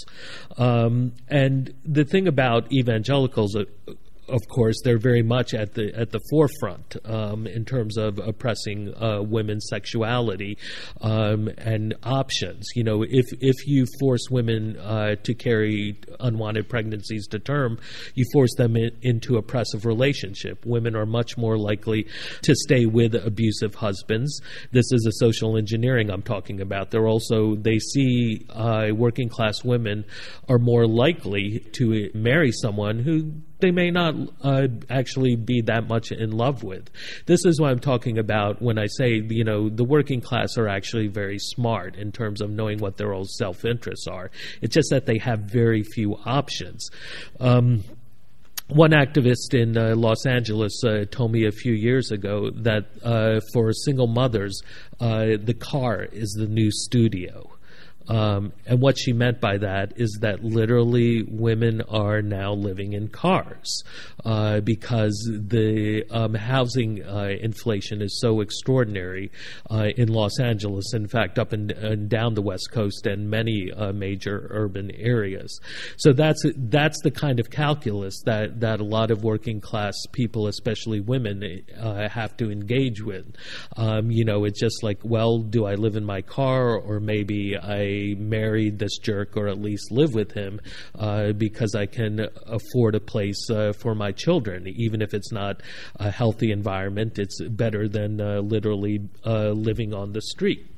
And the thing about evangelicals, of course, they're very much at the forefront in terms of oppressing women's sexuality and options. If you force women to carry unwanted pregnancies to term, you force them into oppressive relationship. Women are much more likely to stay with abusive husbands. This is a social engineering I'm talking about. They see working class women are more likely to marry someone who they may not actually be that much in love with. This is what I'm talking about when I say, the working class are actually very smart in terms of knowing what their own self-interests are. It's just that they have very few options. One activist in Los Angeles told me a few years ago that for single mothers, the car is the new studio. And what she meant by that is that literally women are now living in cars because the housing inflation is so extraordinary in Los Angeles, in fact, up and down the West Coast and many major urban areas. So that's the kind of calculus that a lot of working class people, especially women, have to engage with. It's just like, well, do I live in my car, or maybe I married this jerk, or at least live with him because I can afford a place for my children. Even if it's not a healthy environment, it's better than literally living on the street.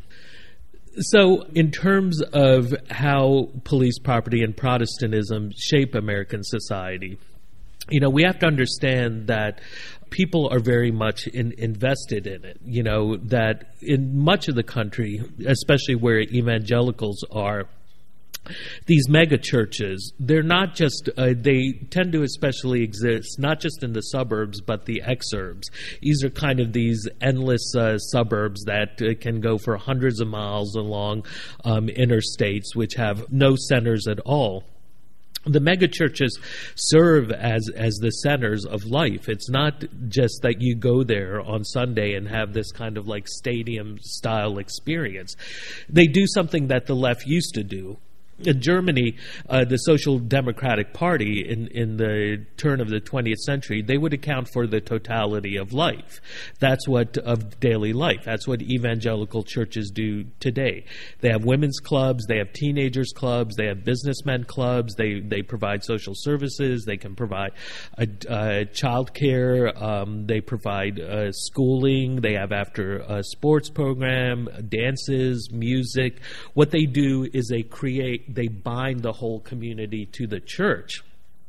So in terms of how police property and Protestantism shape American society, we have to understand that people are very much invested in it, that in much of the country, especially where evangelicals are, these mega churches, they're not just, they tend to especially exist not just in the suburbs, but the exurbs. These are kind of these endless suburbs that can go for hundreds of miles along interstates, which have no centers at all. The megachurches serve as the centers of life. It's not just that you go there on Sunday and have this kind of like stadium-style experience. They do something that the left used to do. In Germany, the Social Democratic Party in the turn of the 20th century, they would account for the totality of life. That's of daily life. That's what evangelical churches do today. They have women's clubs, they have teenagers clubs, they have businessmen clubs, they provide social services, they can provide child care, they provide schooling, they have after sports program, dances, music. What they do is they bind the whole community to the church.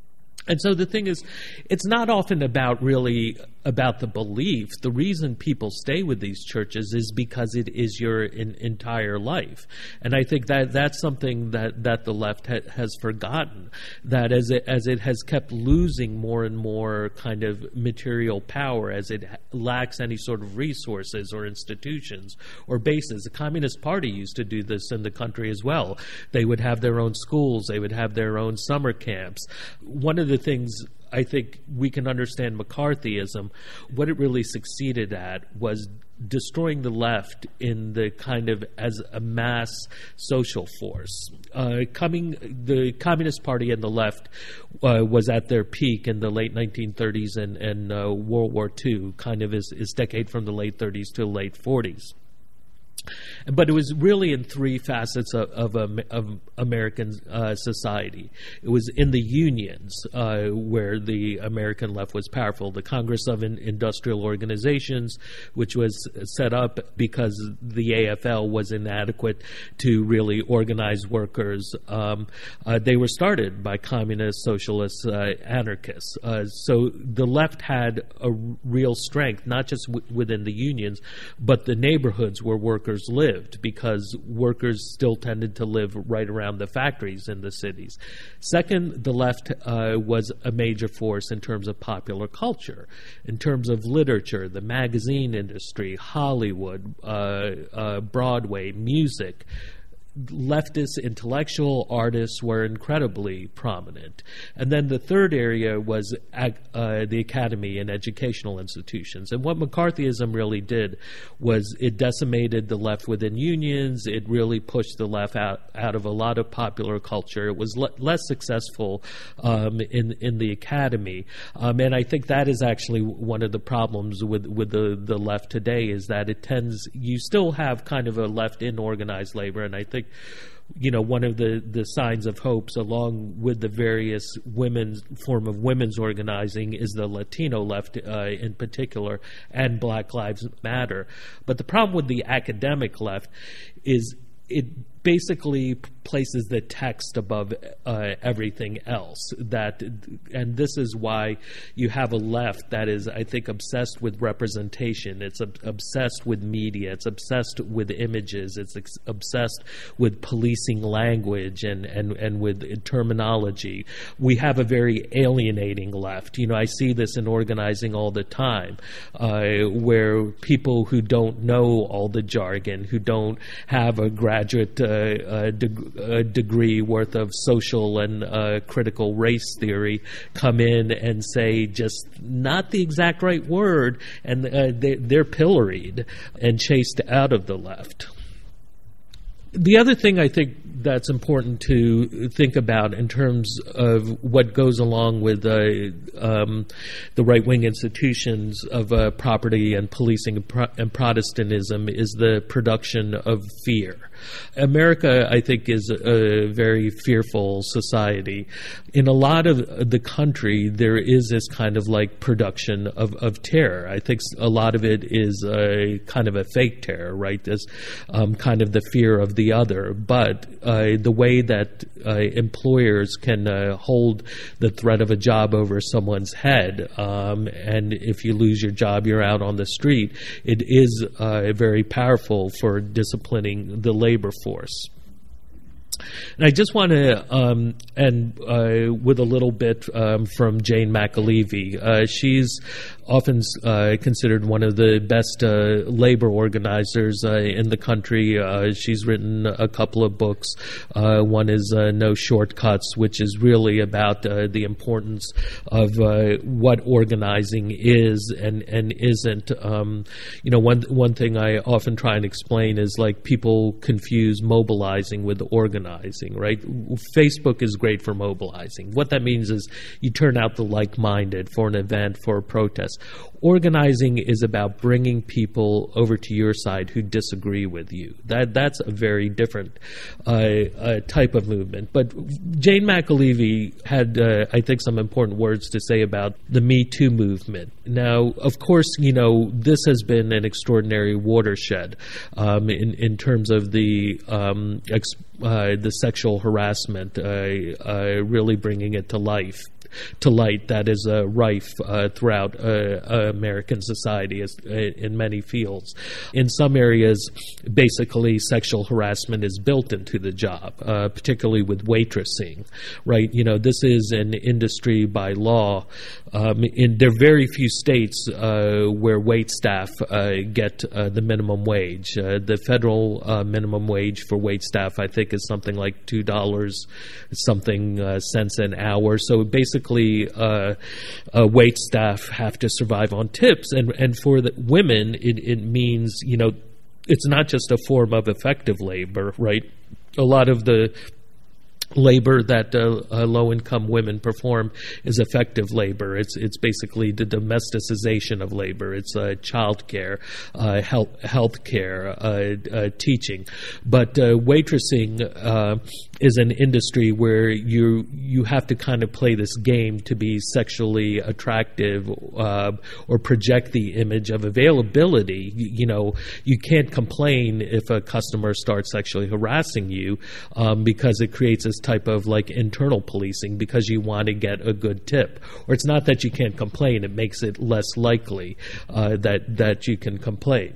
And so the thing is, it's not often about the belief. The reason people stay with these churches is because it is your entire life. And I think that that's something that the left has forgotten, that as it has kept losing more and more kind of material power, as it lacks any sort of resources or institutions or bases. The Communist Party used to do this in the country as well. They would have their own schools. They would have their own summer camps. One of the things I think we can understand McCarthyism, what it really succeeded at was destroying the left in the kind of as a mass social force. The Communist Party and the left was at their peak in the late 1930s and World War II, kind of is decade from the late 30s to the late 40s. But it was really in three facets of American society. It was in the unions where the American left was powerful. The Congress of Industrial Organizations, which was set up because the AFL was inadequate to really organize workers. They were started by communist, socialist, anarchists. So the left had a real strength, not just within the unions, but the neighborhoods where workers lived, because workers still tended to live right around the factories in the cities. Second, the left was a major force in terms of popular culture, in terms of literature, the magazine industry, Hollywood, Broadway, music. Leftist intellectual artists were incredibly prominent. And then the third area was the academy and educational institutions. And what McCarthyism really did was it decimated the left within unions. It really pushed the left out of a lot of popular culture. It was less successful in the academy. And I think that is actually one of the problems with the left today, is that you still have kind of a left in organized labor. And I think, one of the signs of hopes, along with the various form of women's organizing, is the Latino left in particular, and Black Lives Matter. But the problem with the academic left is it basically places the text above everything else. And this is why you have a left that is, I think, obsessed with representation. It's obsessed with media. It's obsessed with images. It's obsessed with policing language and with terminology. We have a very alienating left. I see this in organizing all the time, where people who don't know all the jargon, who don't have a graduate degree worth of social and critical race theory come in and say just not the exact right word, and they're pilloried and chased out of the left. The other thing I think that's important to think about in terms of what goes along with the right-wing institutions of property and policing and Protestantism is the production of fear. America, I think, is a very fearful society. In a lot of the country, there is this kind of like production of terror. I think a lot of it is kind of a fake terror, right? This kind of the fear of the other. But the way that employers can hold the threat of a job over someone's head, and if you lose your job, you're out on the street, it is very powerful for disciplining the labor force. And I just want to end with a little bit from Jane McAlevey. She's often considered one of the best labor organizers in the country. She's written a couple of books. One is No Shortcuts, which is really about the importance of what organizing is and isn't. One thing I often try and explain is like people confuse mobilizing with organizing, right? Facebook is great for mobilizing. What that means is you turn out the like-minded for an event, for a protest. Organizing is about bringing people over to your side who disagree with you. That's a very different type of movement. But Jane McAlevey had, I think, some important words to say about the Me Too movement. Now, of course, this has been an extraordinary watershed in terms of the sexual harassment, really bringing it to life. to light that is rife throughout American society in many fields. In some areas, basically, sexual harassment is built into the job, particularly with waitressing, right? This is an industry by law. There are very few states where wait staff get the minimum wage. The federal minimum wage for wait staff, I think, is something like $2 cents an hour. So basically, wait staff have to survive on tips, and for the women, it means it's not just a form of effective labor, right? A lot of the labor that low-income women perform is effective labor. It's basically the domesticization of labor. It's child care, health care, teaching. But waitressing is an industry where you have to kind of play this game to be sexually attractive or project the image of availability. You can't complain if a customer starts sexually harassing you because it creates this type of like internal policing because you want to get a good tip. Or it's not that you can't complain, it makes it less likely that you can complain.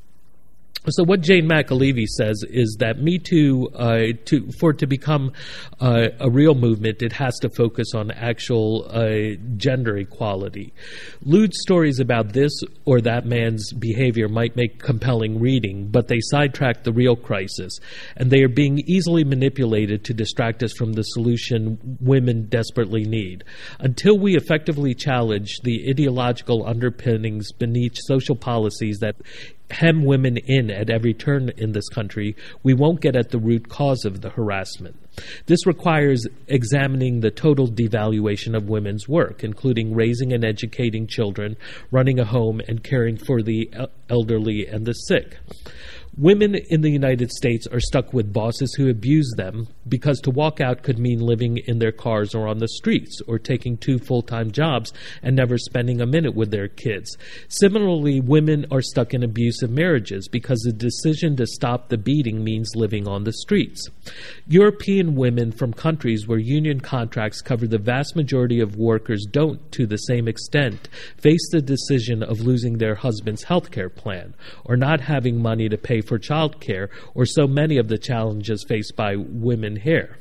So what Jane McAlevey says is that Me Too, for it to become a real movement, it has to focus on actual gender equality. Lewd stories about this or that man's behavior might make compelling reading, but they sidetrack the real crisis, and they are being easily manipulated to distract us from the solution women desperately need. Until we effectively challenge the ideological underpinnings beneath social policies that hem women in at every turn in this country, we won't get at the root cause of the harassment. This requires examining the total devaluation of women's work, including raising and educating children, running a home, and caring for the elderly and the sick. Women in the United States are stuck with bosses who abuse them because to walk out could mean living in their cars or on the streets or taking 2 full-time jobs and never spending a minute with their kids. Similarly, women are stuck in abusive marriages because the decision to stop the beating means living on the streets. European women from countries where union contracts cover the vast majority of workers don't, to the same extent, face the decision of losing their husband's health care plan or not having money to pay for child care, or so many of the challenges faced by women here.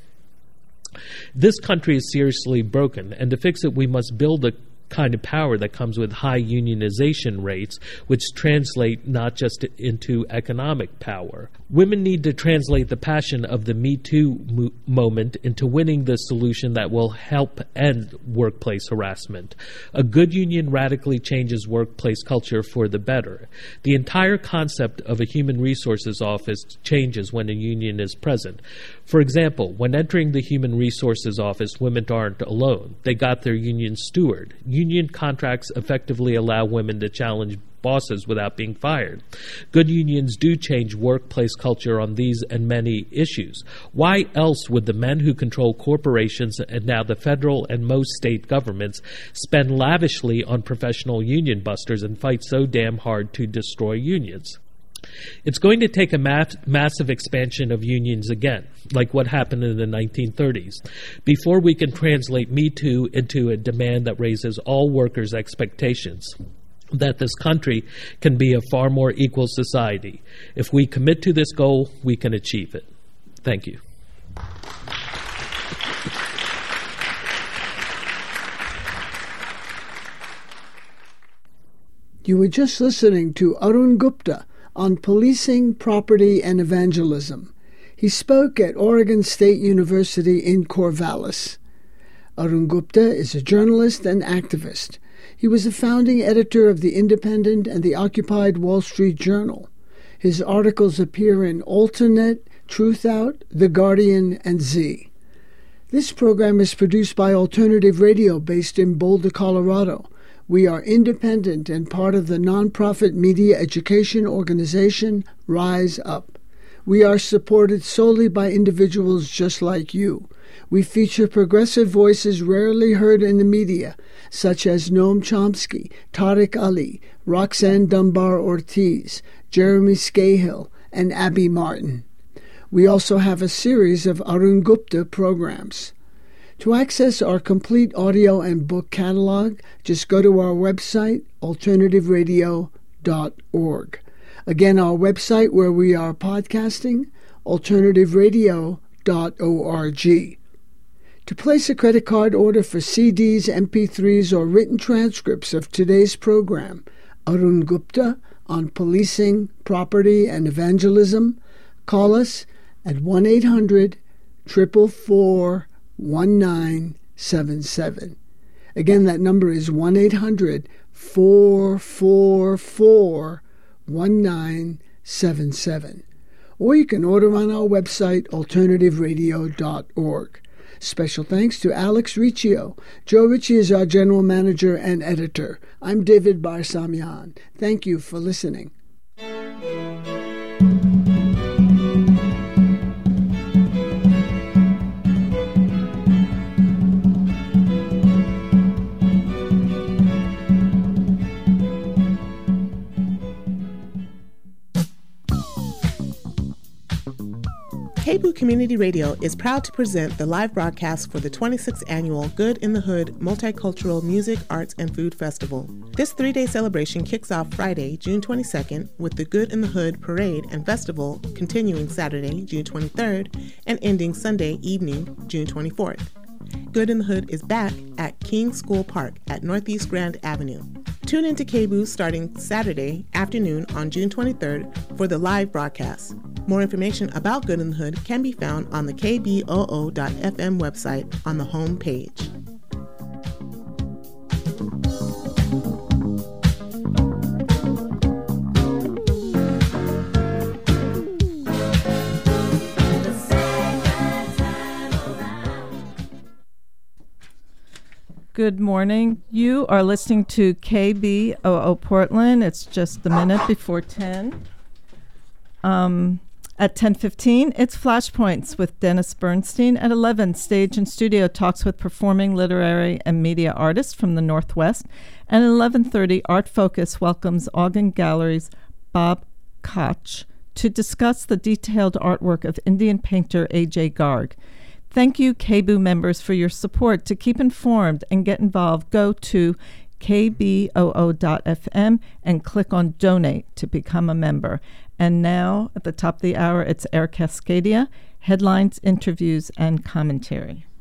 This country is seriously broken, and to fix it, we must build a kind of power that comes with high unionization rates, which translate not just into economic power. Women need to translate the passion of the Me Too moment into winning the solution that will help end workplace harassment. A good union radically changes workplace culture for the better. The entire concept of a human resources office changes when a union is present. For example, when entering the human resources office, women aren't alone. They got their union steward. Union contracts effectively allow women to challenge bosses without being fired. Good unions do change workplace culture on these and many issues. Why else would the men who control corporations and now the federal and most state governments spend lavishly on professional union busters and fight so damn hard to destroy unions? It's going to take a massive expansion of unions again, like what happened in the 1930s, before we can translate Me Too into a demand that raises all workers' expectations that this country can be a far more equal society. If we commit to this goal, we can achieve it. Thank you. You were just listening to Arun Gupta on policing, property, and evangelism. He spoke at Oregon State University in Corvallis. Arun Gupta is a journalist and activist. He was the founding editor of The Independent and the occupied Wall Street Journal. His articles appear in Alternate, Truthout, The Guardian, and Z. This program is produced by Alternative Radio based in Boulder, Colorado. We are independent and part of the nonprofit media education organization Rise Up. We are supported solely by individuals just like you. We feature progressive voices rarely heard in the media, such as Noam Chomsky, Tariq Ali, Roxanne Dunbar-Ortiz, Jeremy Scahill, and Abby Martin. We also have a series of Arun Gupta programs. To access our complete audio and book catalog, just go to our website, alternativeradio.org. Again, our website where we are podcasting, alternativeradio.org. To place a credit card order for CDs, MP3s, or written transcripts of today's program, Arun Gupta on policing, property, and evangelism, call us at 1-800-444-1977. Again, that number is 1-800-444-1977. Or you can order on our website, alternativeradio.org. Special thanks to Alex Riccio. Joe Ritchie is our general manager and editor. I'm David Barsamian. Thank you for listening. KBOO Community Radio is proud to present the live broadcast for the 26th annual Good in the Hood Multicultural Music, Arts, and Food Festival. This 3-day celebration kicks off Friday, June 22nd, with the Good in the Hood Parade and Festival continuing Saturday, June 23rd, and ending Sunday evening, June 24th. Good in the Hood is back at King School Park at Northeast Grand Avenue. Tune into KBOO starting Saturday afternoon on June 23rd for the live broadcast. More information about Good in the Hood can be found on the kboo.fm website on the home page. Good morning. You are listening to KBOO Portland. It's just a minute before 10. At 10:15, it's Flashpoints with Dennis Bernstein. At 11, Stage and Studio talks with performing, literary, and media artists from the Northwest. And at 11:30, Art Focus welcomes Ogden Gallery's Bob Koch to discuss the detailed artwork of Indian painter A.J. Garg. Thank you, KBOO members, for your support. To keep informed and get involved, go to kboo.fm and click on Donate to become a member. And now, at the top of the hour, it's Air Cascadia, headlines, interviews, and commentary.